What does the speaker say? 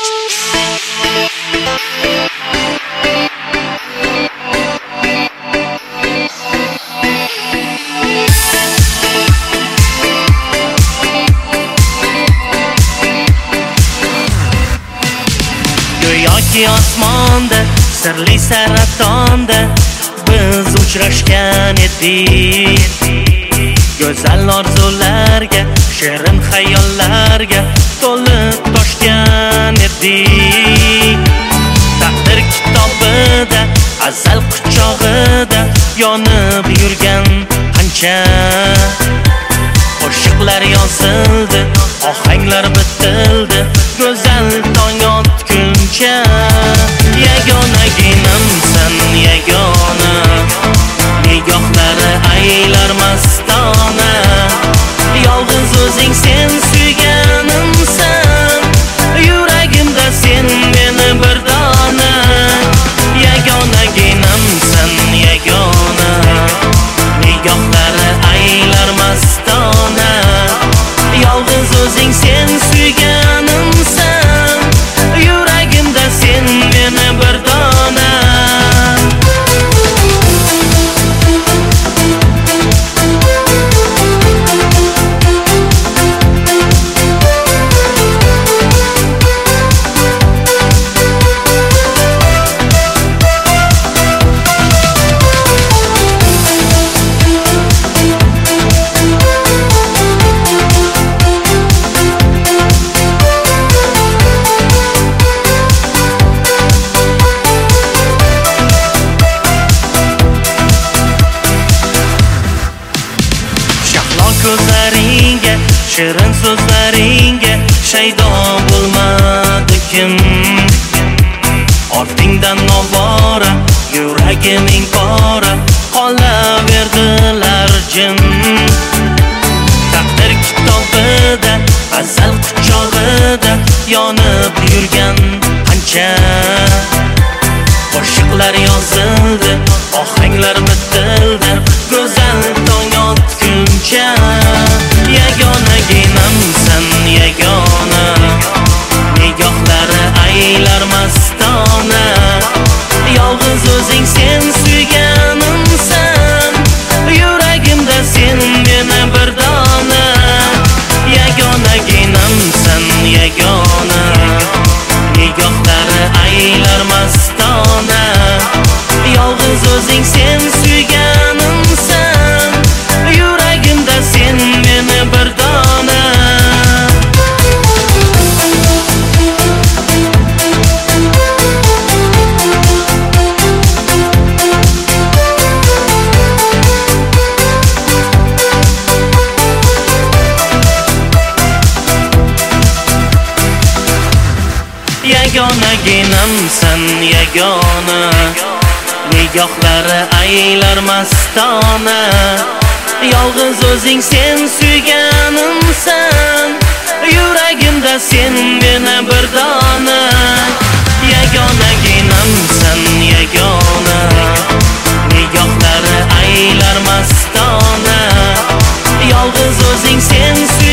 Go'yoki osmonda sirli saratonda biz uchrashgan edik. Go'zal orzularga, shirin xayollarga to'lib toshgan edik. Taqdir kitobida, azal quchog'ida yonib yurgan qancha qo'shiqlar yozildi, ohanglar bitildi, go'zal tong otguncha. Yagonaginamsan yagona, nigohlari aylar mastona. Yolg'iz o'zing sen suyganimsan, yuragimda sen meni bir dona. Yagonaginamsan yagona, nigohlari aylar mastona. Yolg'iz o'zing sen suyganimsan, yuragimda sen meni bir dona. Ko'zlaringga, shirin so'zlaringga shaydo bo'lmadi kim. Ortingdan ovora, yuragimning pora, qolaverdilar jim. Taqdir kitobida, azal quchog'ida yonib yurgan qancha qo'shiqlar yozildi, ohanglar bitildi, go'zal tong otguncha. Yagonaginamsan yagona, nigohlari aylar mastona. Yolg'iz o'zing sen suyganimsan, yuragimda sen meni bir dona. Yagonaginamsan yagona, nigohlari aylar mastona. Yolg'iz o'zing sen suyganimsan, yuragimda sen meni bir dona. Yagonaginamsan yagona, nigohlari aylar mastona. Yolg'iz o'zing sen suyganimsan, yuragimda sen meni bir dona. Yagonaginamsan yagona, nigohlari aylar mastona. Yolg'iz o'zing sen